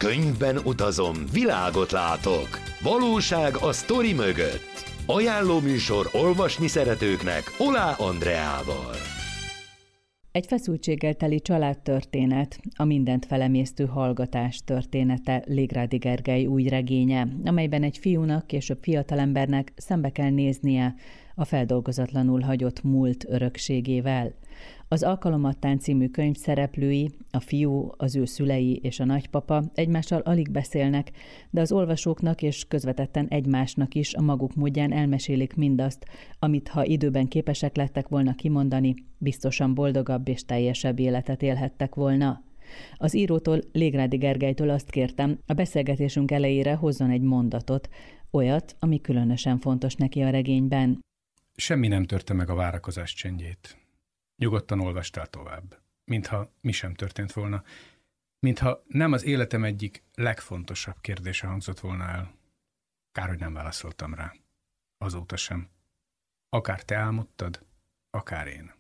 Könyvben utazom, világot látok. Valóság a sztori mögött. Ajánló műsor olvasni szeretőknek Olá Andreával. Egy feszültséggel teli családtörténet, a mindent felemésztő hallgatás története Légrádi Gergely új regénye, amelyben egy fiúnak, később fiatalembernek szembe kell néznie a feldolgozatlanul hagyott múlt örökségével. Az Alkalomattán című könyv szereplői, a fiú, az ő szülei és a nagypapa egymással alig beszélnek, de az olvasóknak és közvetetten egymásnak is a maguk módján elmesélik mindazt, amit ha időben képesek lettek volna kimondani, biztosan boldogabb és teljesebb életet élhettek volna. Az írótól, Légrádi Gergelytől azt kértem, a beszélgetésünk elejére hozzon egy mondatot, olyat, ami különösen fontos neki a regényben. Semmi nem törte meg a várakozás csendjét. Nyugodtan olvastál tovább, mintha mi sem történt volna, mintha nem az életem egyik legfontosabb kérdése hangzott volna el. Kár, hogy nem válaszoltam rá. Azóta sem. Akár te álmodtad, akár én.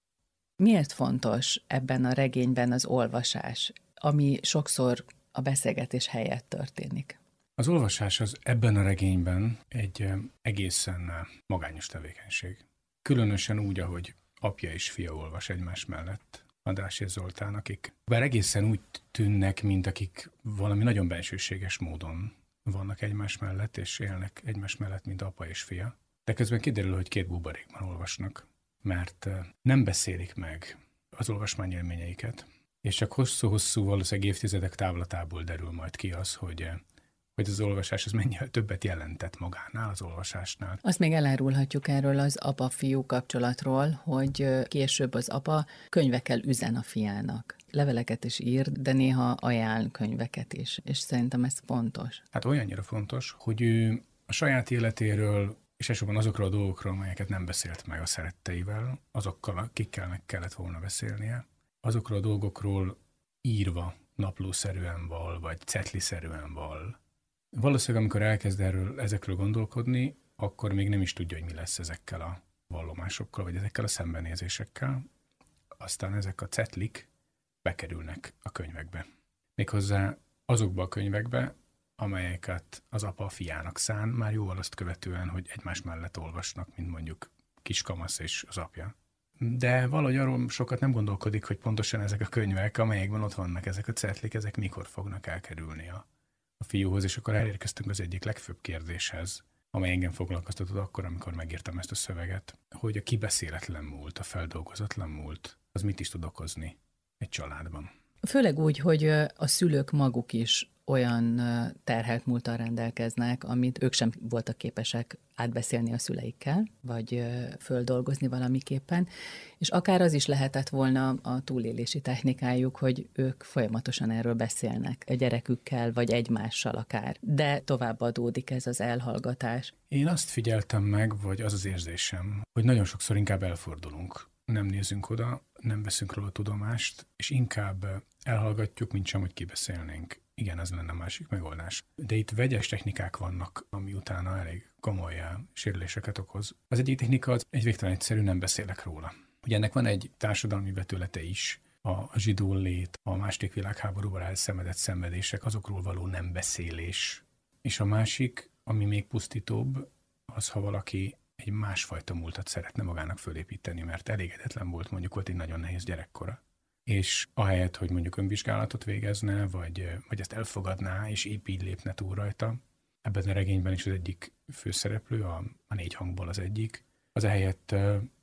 Miért fontos ebben a regényben az olvasás, ami sokszor a beszélgetés helyett történik? Az olvasás az ebben a regényben egy egészen magányos tevékenység. Különösen úgy, ahogy apja és fia olvas egymás mellett, András és Zoltán, akik bár egészen úgy tűnnek, mint akik valami nagyon bensőséges módon vannak egymás mellett, és élnek egymás mellett, mint apa és fia. De közben kiderül, hogy két buborékban olvasnak, mert nem beszélik meg az olvasmányélményeiket, és csak hosszú-hosszú, valószínűleg évtizedek távlatából derül majd ki az, hogy az olvasás az mennyivel többet jelentett magánál, az olvasásnál. Azt még elárulhatjuk erről az apa-fiú kapcsolatról, hogy később az apa könyvekkel üzen a fiának. Leveleket is ír, de néha ajánl könyveket is, és szerintem ez fontos. Hát olyannyira fontos, hogy ő a saját életéről, és elsősorban azokról a dolgokról, amelyeket nem beszélt meg a szeretteivel, azokkal, akikkel meg kellett volna beszélnie, azokról a dolgokról írva naplószerűen val, vagy cetliszerűen val. Valószínűleg, amikor elkezd ezekről gondolkodni, akkor még nem is tudja, hogy mi lesz ezekkel a vallomásokkal, vagy ezekkel a szembenézésekkel. Aztán ezek a cetlik bekerülnek a könyvekbe. Méghozzá azokba a könyvekbe, amelyeket az apa a fiának szán, már jóval azt követően, hogy egymás mellett olvasnak, mint mondjuk kiskamasz és az apja. De valahogy arról sokat nem gondolkodik, hogy pontosan ezek a könyvek, amelyekben ott vannak ezek a cetlik, ezek mikor fognak elkerülni a fiúhoz, és akkor elérkeztünk az egyik legfőbb kérdéshez, amely engem foglalkoztatott akkor, amikor megírtam ezt a szöveget, hogy a kibeszéletlen múlt, a feldolgozatlan múlt, az mit is tud okozni egy családban. Főleg úgy, hogy a szülők maguk is olyan terhelt múlttal rendelkeznek, amit ők sem voltak képesek átbeszélni a szüleikkel, vagy földolgozni valamiképpen, és akár az is lehetett volna a túlélési technikájuk, hogy ők folyamatosan erről beszélnek a gyerekükkel, vagy egymással akár, de tovább adódik ez az elhallgatás. Én azt figyeltem meg, vagy az az érzésem, hogy nagyon sokszor inkább elfordulunk. Nem nézünk oda, nem veszünk róla tudomást, és inkább elhallgatjuk, mint sem, hogy kibeszélnénk. Igen, ez lenne a másik megoldás. De itt vegyes technikák vannak, ami utána elég komoly sérüléseket okoz. Az egyik technika az egy végtelen egyszerű, nem beszélek róla. Ugye ennek van egy társadalmi vetülete is, a zsidó lét, a második világháborúban elszenvedett szenvedések, azokról való nem beszélés. És a másik, ami még pusztítóbb, az, ha valaki egy másfajta múltat szeretne magának fölépíteni, mert elégedetlen volt egy nagyon nehéz gyerekkora. És ahelyett, hogy mondjuk önvizsgálatot végezne, vagy ezt elfogadná, és épp így lépne túl rajta, ebben a regényben is az egyik főszereplő, a 4 hangból az egyik, az ehelyett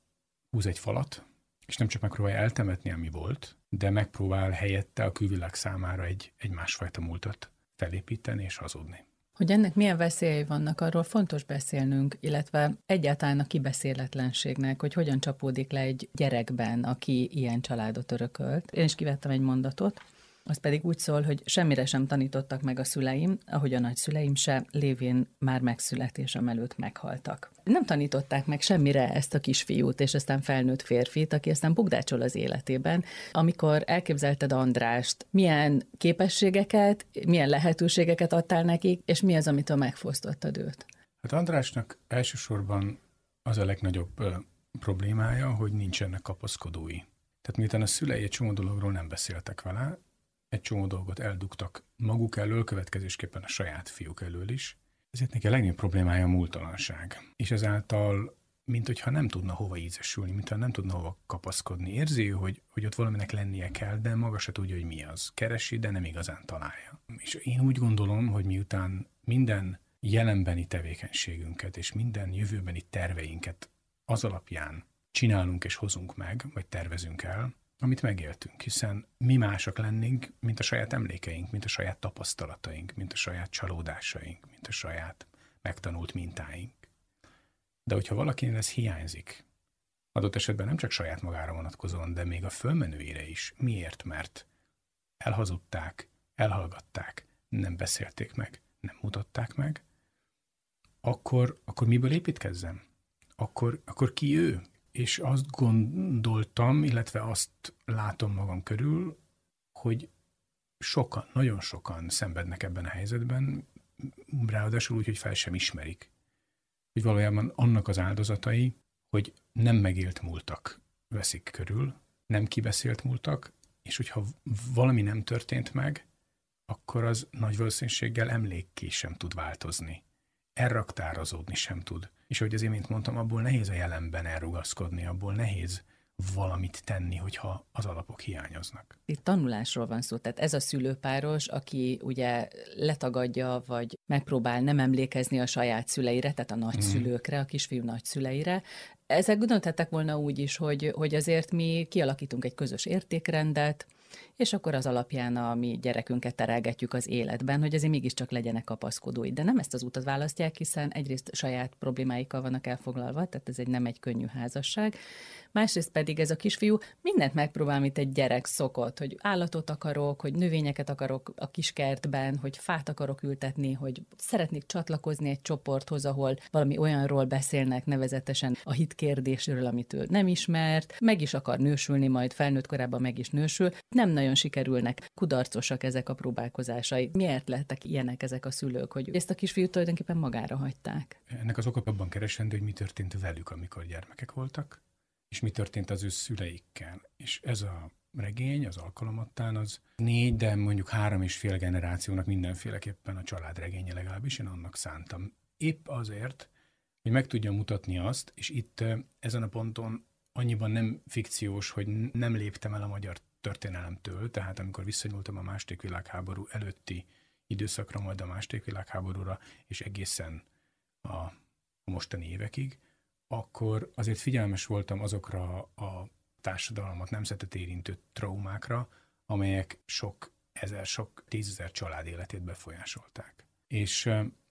húz egy falat, és nem csak megpróbálja eltemetni, ami volt, de megpróbál helyette a külvilág számára egy másfajta múltat felépíteni és hazudni. Hogy ennek milyen veszélyei vannak, arról fontos beszélnünk, illetve egyáltalán a kibeszéletlenségnek, hogy hogyan csapódik le egy gyerekben, aki ilyen családot örökölt. Én is kivettem egy mondatot, az pedig úgy szól, hogy semmire sem tanítottak meg a szüleim, ahogy a nagyszüleim se, lévén már megszületésem előtt meghaltak. Nem tanították meg semmire ezt a kisfiút, és aztán felnőtt férfit, aki aztán bugdácsol az életében. Amikor elképzelted Andrást, milyen képességeket, milyen lehetőségeket adtál nekik, és mi az, amitől megfosztottad őt? Hát Andrásnak elsősorban az a legnagyobb problémája, hogy nincsenek kapaszkodói. Tehát miután a szülei egy csomó dologról nem beszéltek vele, egy csomó dolgot eldugtak maguk elől, következésképpen a saját fiúk elől is. Ezért neki a legnagyobb problémája a múltalanság. És ezáltal, mint hogyha nem tudna hova ízesülni, mintha nem tudna hova kapaszkodni. Érzi, hogy ott valaminek lennie kell, de maga se tudja, hogy mi az. Keresi, de nem igazán találja. És én úgy gondolom, hogy miután minden jelenbeni tevékenységünket és minden jövőbeni terveinket az alapján csinálunk és hozunk meg, vagy tervezünk el, amit megéltünk, hiszen mi mások lennénk, mint a saját emlékeink, mint a saját tapasztalataink, mint a saját csalódásaink, mint a saját megtanult mintáink. De hogyha valakinél ez hiányzik, adott esetben nem csak saját magára vonatkozóan, de még a fölmenőire is. Miért? Mert elhazudták, elhallgatták, nem beszélték meg, nem mutatták meg, akkor miből építkezzem? Akkor ki ő? És azt gondoltam, illetve azt látom magam körül, hogy sokan, nagyon sokan szenvednek ebben a helyzetben, ráadásul úgy, hogy fel sem ismerik. Hogy valójában annak az áldozatai, hogy nem megélt múltak veszik körül, nem kibeszélt múltak, és hogyha valami nem történt meg, akkor az nagy valószínűséggel emlékké sem tud változni. Elraktározódni sem tud. És ahogy az imént mondtam, abból nehéz a jelenben elrugaszkodni, abból nehéz valamit tenni, hogyha az alapok hiányoznak. Itt tanulásról van szó, tehát ez a szülőpáros, aki ugye letagadja, vagy megpróbál nem emlékezni a saját szüleire, tehát a nagyszülőkre, a kisfiú nagyszüleire. Ezek gondoltatták volna úgy is, hogy azért mi kialakítunk egy közös értékrendet, és akkor az alapján a mi gyerekünket terelgetjük az életben, hogy azért mégiscsak legyenek kapaszkodói. De nem ezt az utat választják, hiszen egyrészt saját problémáikkal vannak elfoglalva, tehát ez nem egy könnyű házasság. Másrészt pedig ez a kisfiú mindent megpróbál, mint egy gyerek szokott, hogy állatot akarok, hogy növényeket akarok a kiskertben, hogy fát akarok ültetni, hogy szeretnék csatlakozni egy csoporthoz, ahol valami olyanról beszélnek, nevezetesen a hit kérdésről, amit ő nem ismert, meg is akar nősülni, majd felnőtt korában meg is nősül. Nem nagyon sikerülnek, kudarcosak ezek a próbálkozásai. Miért lettek ilyenek ezek a szülők, hogy ezt a kisfiút tulajdonképpen magára hagyták? Ennek az oka abban keresendő, hogy mi történt velük, amikor gyermekek voltak, és mi történt az ő szüleikkel. És ez a regény, az Alkalomattán az 4, de mondjuk 3,5 generációnak mindenféleképpen a családregénye, legalábbis én annak szántam. Épp azért, hogy meg tudja mutatni azt, és itt ezen a ponton annyiban nem fikciós, hogy nem léptem el a magyar történelemtől, tehát amikor visszanyúltam a második világháború előtti időszakra, majd a második világháborúra, és egészen a mostani évekig, akkor azért figyelmes voltam azokra a társadalmat, nemzetet érintő traumákra, amelyek sok ezer, sok tízezer család életét befolyásolták. És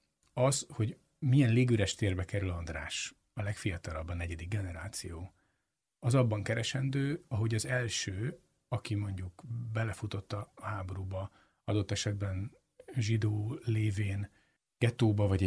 az, hogy milyen légüres térbe kerül András, a legfiatalabb, a 4. generáció, az abban keresendő, ahogy az első, aki mondjuk belefutott a háborúba, adott esetben zsidó lévén gettóba, vagy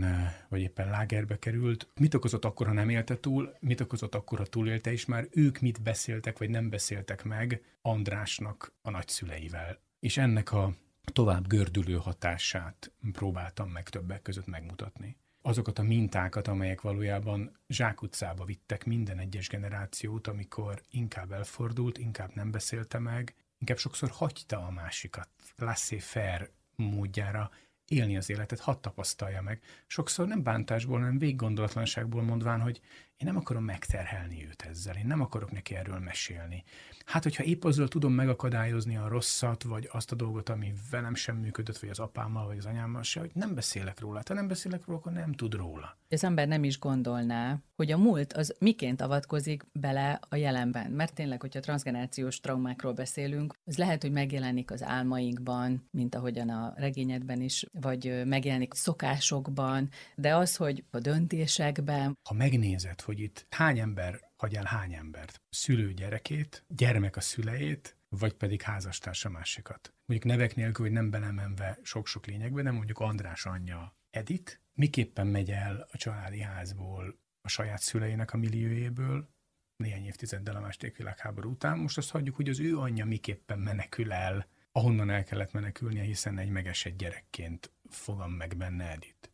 éppen lágerbe került. Mit okozott akkor, ha nem élte túl? Mit okozott akkor, ha túlélte, és már ők mit beszéltek, vagy nem beszéltek meg Andrásnak a nagyszüleivel. És ennek a tovább gördülő hatását próbáltam meg többek között megmutatni. Azokat a mintákat, amelyek valójában zsákutcába vittek minden egyes generációt, amikor inkább elfordult, inkább nem beszélte meg, inkább sokszor hagyta a másikat laissez-faire módjára élni az életet, hadd tapasztalja meg. Sokszor nem bántásból, hanem véggondolatlanságból mondván, hogy én nem akarom megterhelni őt ezzel, én nem akarok neki erről mesélni. Hát, hogyha épp azzal tudom megakadályozni a rosszat, vagy azt a dolgot, ami velem sem működött, vagy az apámmal, vagy az anyámmal se, hogy nem beszélek róla. Ha nem beszélek róla, akkor nem tud róla. Az ember nem is gondolná, hogy a múlt az miként avatkozik bele a jelenben. Mert tényleg, hogyha transzgenerációs traumákról beszélünk, az lehet, hogy megjelenik az álmainkban, mint ahogyan a regényedben is, vagy megjelenik szokásokban, de az, hogy a döntésekben. Ha megnézed, hogy itt hány ember hagy el hány embert, szülő gyerekét, gyermek a szüleit, vagy pedig házastárs a másikat. Mondjuk nevek nélkül, hogy nem belemenve sok-sok lényegbe, de mondjuk András anyja Edith, miképpen megy el a családi házból a saját szüleinek a milliójéből, néhány évtizeddel a második világháború után. Most azt hagyjuk, hogy az ő anyja miképpen menekül el, ahonnan el kellett menekülnie, hiszen egy megesett gyerekként fogam meg benne Edith.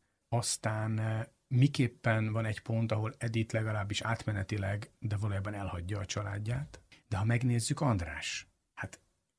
Aztán miképpen van egy pont, ahol Edith legalábbis átmenetileg, de valójában elhagyja a családját. De ha megnézzük, András, hát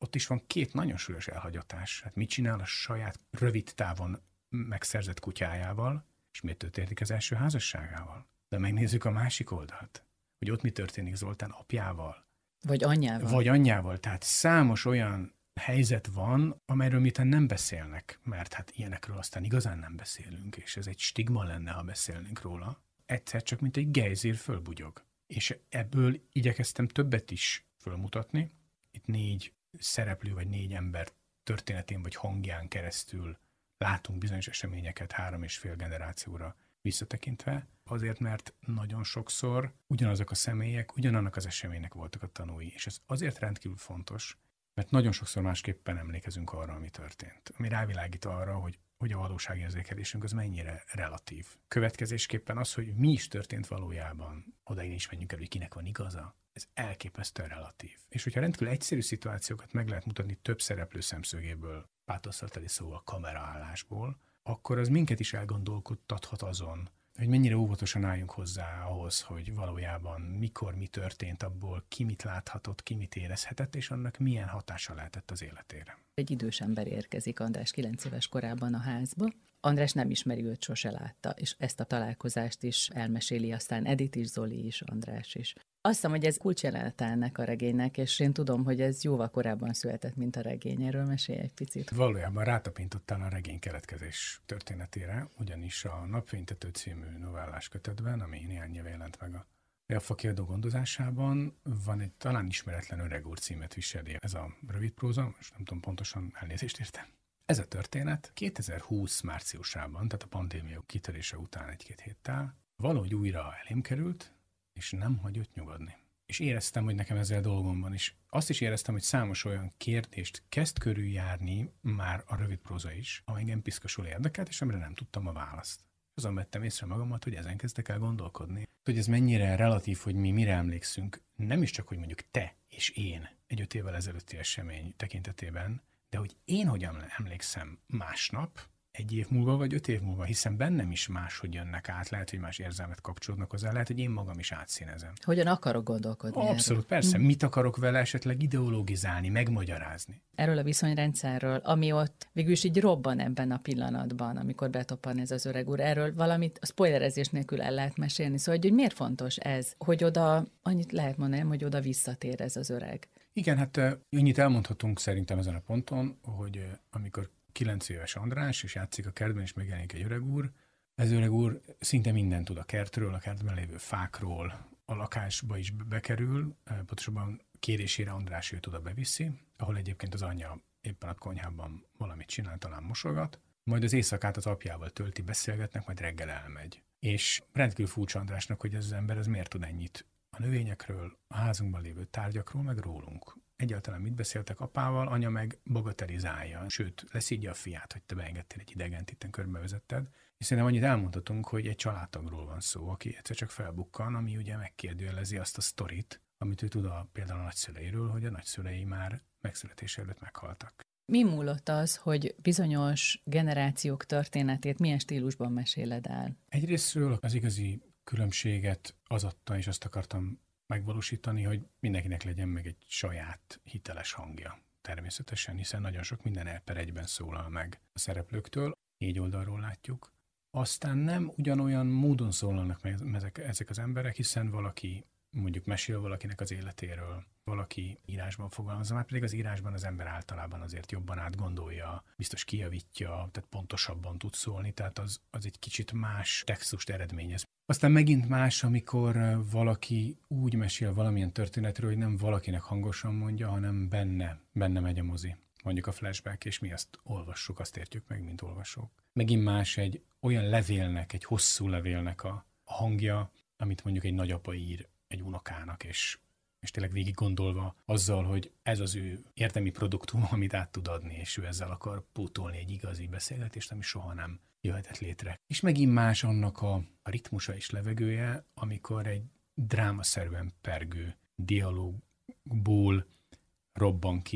ott is van két nagyon súlyos elhagyatás. Hát mit csinál a saját rövid távon megszerzett kutyájával, és miért történik az első házasságával? De megnézzük a másik oldalt, hogy ott mi történik Zoltán apjával. Vagy anyjával. Vagy anyjával. Tehát számos olyan helyzet van, amelyről miután nem beszélnek, mert hát ilyenekről aztán igazán nem beszélünk, és ez egy stigma lenne, ha beszélnénk róla. Egyszer csak, mint egy gejzír fölbugyog. És ebből igyekeztem többet is fölmutatni. Itt 4 szereplő vagy 4 ember történetén vagy hangján keresztül látunk bizonyos eseményeket 3,5 generációra visszatekintve, azért, mert nagyon sokszor ugyanazok a személyek, ugyanannak az eseménynek voltak a tanúi, és ez azért rendkívül fontos, mert nagyon sokszor másképpen emlékezünk arra, ami történt, ami rávilágít arra, hogy a valóságérzékelésünk az mennyire relatív. Következésképpen az, hogy mi is történt valójában, odaig is menjünk el, hogy kinek van igaza, ez elképesztően relatív. És hogyha rendkívül egyszerű szituációkat meg lehet mutatni több szereplő szemszögéből, pátosszal teli szóval kameraállásból, akkor az minket is elgondolkodtathat azon, hogy mennyire óvatosan álljunk hozzá ahhoz, hogy valójában mikor mi történt abból, ki mit láthatott, ki mit érezhetett, és annak milyen hatása lehetett az életére. Egy idős ember érkezik András 9 éves korában a házba. András nem ismeri, őt sose látta, és ezt a találkozást is elmeséli aztán Edith is, Zoli is, András is. Azt hiszem, hogy ez kulcsjelenete ennek a regénynek, és én tudom, hogy ez jóval korábban született, mint a regény. Erről mesélj egy picit. Valójában rátapintottál a regény keletkezés történetére, ugyanis a Napfénytető című novellás kötetben, ami néhány éve jelent meg a Jaffa kiadó gondozásában, van egy talán ismeretlen öreg úr címet viseli. Ez a rövid próza, most nem tudom pontosan, elnézést értem. Ez a történet 2020 márciusában, tehát a pandémia kitörése után 1-2 héttel, valahogy újra elém került, és nem hagyott nyugodni. És éreztem, hogy nekem ezzel dolgom van, és azt is éreztem, hogy számos olyan kérdést kezd körüljárni már a rövid próza is, ami engem piszkosul érdekelt, és amire nem tudtam a választ. Azon vettem észre magamat, hogy ezen kezdtek el gondolkodni. Hogy ez mennyire relatív, hogy mi mire emlékszünk, nem is csak, hogy mondjuk te és én egy 5 évvel ezelőtti esemény tekintetében, de hogy én hogyan emlékszem másnap, 1 év múlva vagy 5 év múlva, hiszen bennem is máshogy jönnek át, lehet, hogy más érzelmet kapcsolódnak hozzá, lehet, hogy én magam is átszínezem. Hogyan akarok gondolkodni? Abszolút, erről? Persze. Mit akarok vele esetleg ideologizálni, megmagyarázni? Erről a viszonyrendszerről, ami ott végülis így robban ebben a pillanatban, amikor betoppan ez az öreg úr. Erről valamit a spoilerezés nélkül el lehet mesélni. Szóval, hogy miért fontos ez, hogy oda, annyit lehet mondani, hogy oda visszatér ez az öreg. Igen, hát annyit elmondhatunk szerintem ezen a ponton, hogy amikor 9 éves András, és játszik a kertben, és megjelenik egy öreg úr. Ez öreg úr szinte mindent tud a kertről, a kertben lévő fákról, a lakásba is bekerül, pontosabban kérésére András őt oda beviszi, ahol egyébként az anyja éppen a konyhában valamit csinál, talán mosogat, majd az éjszakát az apjával tölti, beszélgetnek, majd reggel elmegy. És rendkívül furcsa Andrásnak, hogy ez az ember ez miért tud ennyit a növényekről, a házunkban lévő tárgyakról, meg rólunk. Egyáltalán mit beszéltek apával, anya meg bagatelizálja, sőt, leszídja a fiát, hogy te beengedtél egy idegent, itten körbevezetted. És szerintem annyit elmondhatunk, hogy egy családtagról van szó, aki egyszer csak felbukkan, ami ugye megkérdőjelezi azt a sztorit, amit ő tud például a nagyszüleiről, hogy a nagyszülei már megszületése előtt meghaltak. Mi múlott az, hogy bizonyos generációk történetét milyen stílusban meséled el? Egyrésztről az igazi különbséget az adta, és azt akartam megvalósítani, hogy mindenkinek legyen meg egy saját hiteles hangja. Természetesen, hiszen nagyon sok minden per egyben szólal meg a szereplőktől, 4 oldalról látjuk. Aztán nem ugyanolyan módon szólalnak meg ezek az emberek, hiszen valaki mondjuk mesél valakinek az életéről, valaki írásban fogalmazza, már pedig az írásban az ember általában azért jobban átgondolja, biztos kijavítja, tehát pontosabban tud szólni, tehát az egy kicsit más textust eredményez. Aztán megint más, amikor valaki úgy mesél valamilyen történetről, hogy nem valakinek hangosan mondja, hanem benne megy a mozi. Mondjuk a flashback, és mi azt olvassuk, azt értjük meg, mint olvasók. Megint más egy olyan levélnek, egy hosszú levélnek a hangja, amit mondjuk egy nagyapa ír egy unokának, és tényleg végig gondolva azzal, hogy ez az ő érdemi produktum, amit át tud adni, és ő ezzel akar pótolni egy igazi beszélgetést, ami soha nem jöhetett létre. És megint más annak a ritmusa és levegője, amikor egy drámaszerűen pergő dialógból robban ki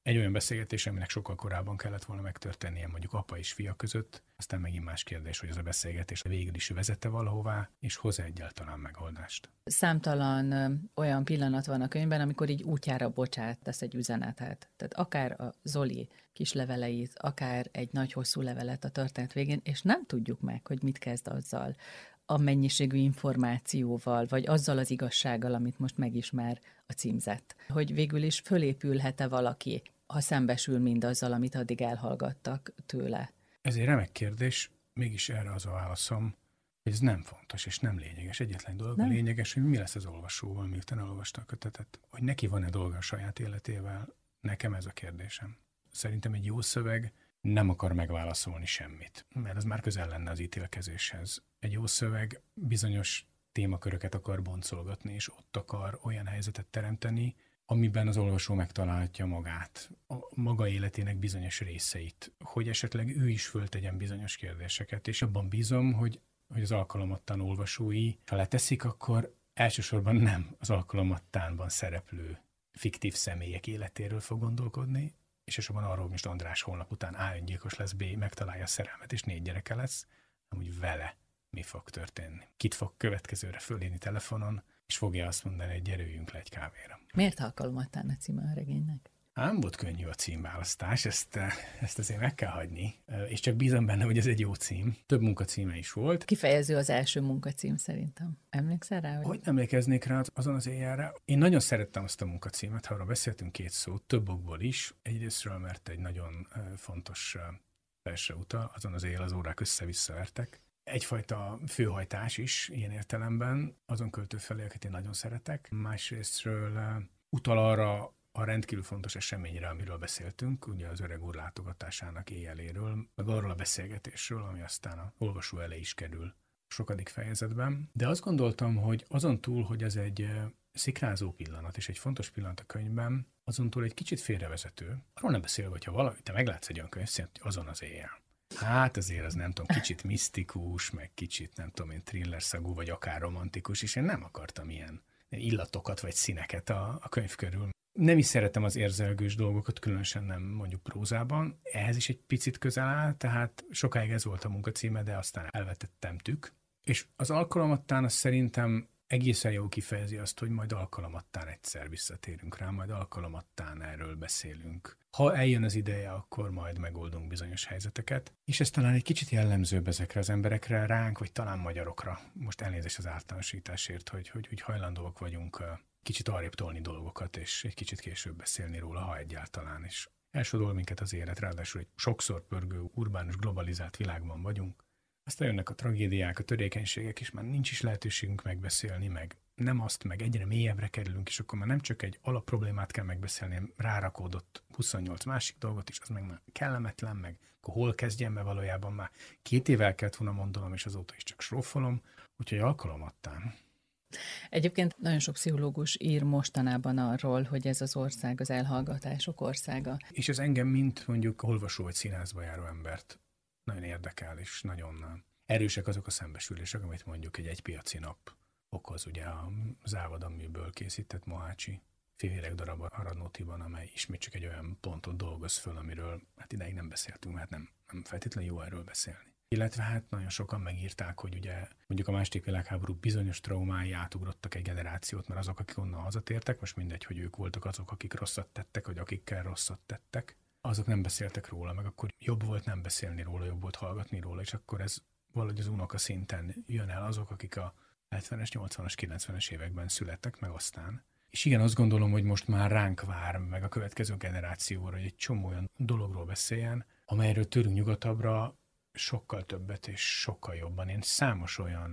egy olyan beszélgetés, aminek sokkal korábban kellett volna megtörténnie mondjuk apa és fia között, aztán megint más kérdés, hogy ez a beszélgetés végül is vezette valahová, és hoz egyáltalán megoldást. Számtalan olyan pillanat van a könyvben, amikor így útjára tesz egy üzenetet. Tehát akár a Zoli kis leveleit, akár egy nagy hosszú levelet a történet végén, és nem tudjuk meg, hogy mit kezd azzal a mennyiségű információval, vagy azzal az igazsággal, amit most megismer a címzett. Hogy végül is fölépülhet-e valaki, ha szembesül mindazzal, amit addig elhallgattak tőle. Ez egy remek kérdés, mégis erre az a válaszom, hogy ez nem fontos és nem lényeges. Egyetlen dolog a lényeges, hogy mi lesz az olvasóval, miután elolvasta a kötetet. Hogy neki van-e dolga a saját életével, nekem ez a kérdésem. Szerintem egy jó szöveg nem akar megválaszolni semmit, mert ez már közel lenne az ítélkezéshez. Egy jó szöveg bizonyos témaköröket akar boncolgatni, és ott akar olyan helyzetet teremteni, amiben az olvasó megtalálhatja magát, a maga életének bizonyos részeit, hogy esetleg ő is föltegyen bizonyos kérdéseket, és abban bízom, hogy az alkalomattán olvasói, ha leteszik, akkor elsősorban nem az alkalomattánban szereplő fiktív személyek életéről fog gondolkodni, és elsősorban arról, hogy András holnap után A öngyilkos lesz, B megtalálja a szerelmet, és 4 gyereke lesz, hogy vele mi fog történni. Kit fog következőre fölírni telefonon, és fogja azt mondani, hogy gyerüljünk le egy kávéra. Miért alkalomattán a címe a regénynek? Nem volt könnyű a címválasztás, ezt azért meg kell hagyni, és csak bízom benne, hogy ez egy jó cím. Több munkacíme is volt. Kifejező az első munkacím szerintem. Emlékszel rá? Hogy emlékeznék rá azon az éjjelre? Én nagyon szerettem azt a munkacímet, ha arra beszéltünk 2 szót, több okból is. Egyrésztről, mert egy nagyon fontos versre utal, azon az éjjel az órák össze-vissza vertek. Egyfajta főhajtás is ilyen értelemben, azon költő felé, akit én nagyon szeretek. Másrésztről utal arra a rendkívül fontos eseményre, amiről beszéltünk, ugye az öreg úr látogatásának éjjeléről, meg arról a beszélgetésről, ami aztán a olvasó elé is kerül a sokadik fejezetben. De azt gondoltam, hogy azon túl, hogy ez egy szikrázó pillanat, és egy fontos pillanat a könyvben, azon túl egy kicsit félrevezető. Arról nem beszélve, hogyha te meglátsz egy olyan könyvet, hogy azon az éjjel. Hát azért az nem tudom, kicsit misztikus, meg kicsit nem tudom én thrillerszagú, vagy akár romantikus, és én nem akartam ilyen illatokat vagy színeket a könyv körül. Nem is szeretem az érzelgős dolgokat, különösen nem mondjuk prózában. Ehhez is egy picit közel áll, tehát sokáig ez volt a munkacíme, de aztán elvetettemtük. És az alkalomattán az szerintem egészen jól kifejezi azt, hogy majd alkalomattán egyszer visszatérünk rá, majd alkalomattán erről beszélünk. Ha eljön az ideje, akkor majd megoldunk bizonyos helyzeteket. És ez talán egy kicsit jellemzőbb ezekre az emberekre, ránk, vagy talán magyarokra. Most elnézést az általánosításért, hogy hajlandóak vagyunk kicsit arrébb tolni dolgokat, és egy kicsit később beszélni róla, ha egyáltalán is. Elsodol minket az élet, ráadásul egy sokszor pörgő, urbánus, globalizált világban vagyunk. Aztán jönnek a tragédiák, a törékenységek, és már nincs is lehetőségünk megbeszélni, meg nem azt, meg egyre mélyebbre kerülünk, és akkor már nem csak egy alapproblémát kell megbeszélni, hanem rárakódott 28 másik dolgot is, az meg már kellemetlen, meg akkor hol kezdjem be, valójában már 2 éve el kellett volna mondanom, és azóta is csak srófolom, úgyhogy alkalomattán. Egyébként nagyon sok pszichológus ír mostanában arról, hogy ez az ország az elhallgatások országa. És ez engem, mint mondjuk olvasó vagy színházba járó embert nagyon érdekel, és nagyon erősek azok a szembesülések, amit mondjuk egy piaci nap okoz, ugye a Závad, amiből készített Mohácsi fivéreg darab a Radnótiban, amely ismét csak egy olyan pontot dolgoz föl, amiről hát ideig nem beszéltünk, hát nem feltétlenül jó erről beszélni. Illetve hát nagyon sokan megírták, hogy ugye mondjuk a II. Világháború bizonyos traumái átugrottak egy generációt, mert azok, akik onnan hazatértek, most mindegy, hogy ők voltak azok, akik rosszat tettek, vagy akikkel rosszat tettek, azok nem beszéltek róla, meg akkor jobb volt nem beszélni róla, jobb volt hallgatni róla, és akkor ez valahogy az unoka szinten jön el azok, akik a 70-es, 80-as, 90-es években születtek, meg aztán. És igen, azt gondolom, hogy most már ránk vár, meg a következő generációra, hogy egy csomó olyan dologról beszéljen, amelyről tőlünk nyugatabbra sokkal többet és sokkal jobban. Én számos olyan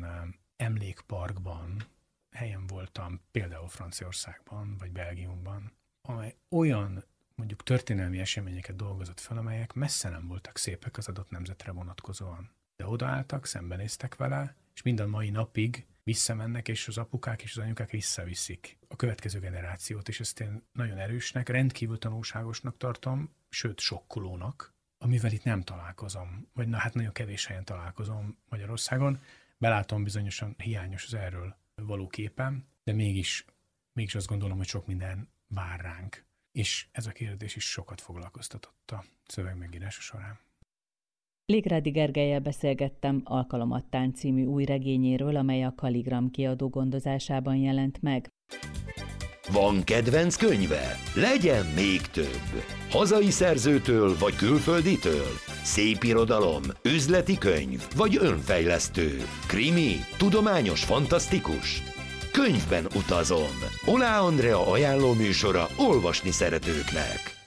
emlékparkban helyen voltam, például Franciaországban vagy Belgiumban, amely olyan mondjuk történelmi eseményeket dolgozott fel, amelyek messze nem voltak szépek az adott nemzetre vonatkozóan. De odaálltak, szembenéztek vele, és minden mai napig visszamennek, és az apukák és az anyukák visszaviszik a következő generációt, és ezt én nagyon erősnek, rendkívül tanulságosnak tartom, sőt sokkolónak, amivel itt nem találkozom, vagy hát nagyon kevés helyen találkozom Magyarországon. Belátom, bizonyosan hiányos az erről való képem, de mégis azt gondolom, hogy sok minden vár ránk. és ez a kérdés is sokat foglalkoztatott a szöveg megírása során. Légrádi Gergellyel beszélgettem Alkalomattán című új regényéről, amely a Kaligram kiadó gondozásában jelent meg. Van kedvenc könyve? Legyen még több! Hazai szerzőtől vagy külfölditől? Szépirodalom, üzleti könyv vagy önfejlesztő? Krimi, tudományos, fantasztikus? Könyvben utazom! Oláh Andrea ajánló műsora olvasni szeretőknek.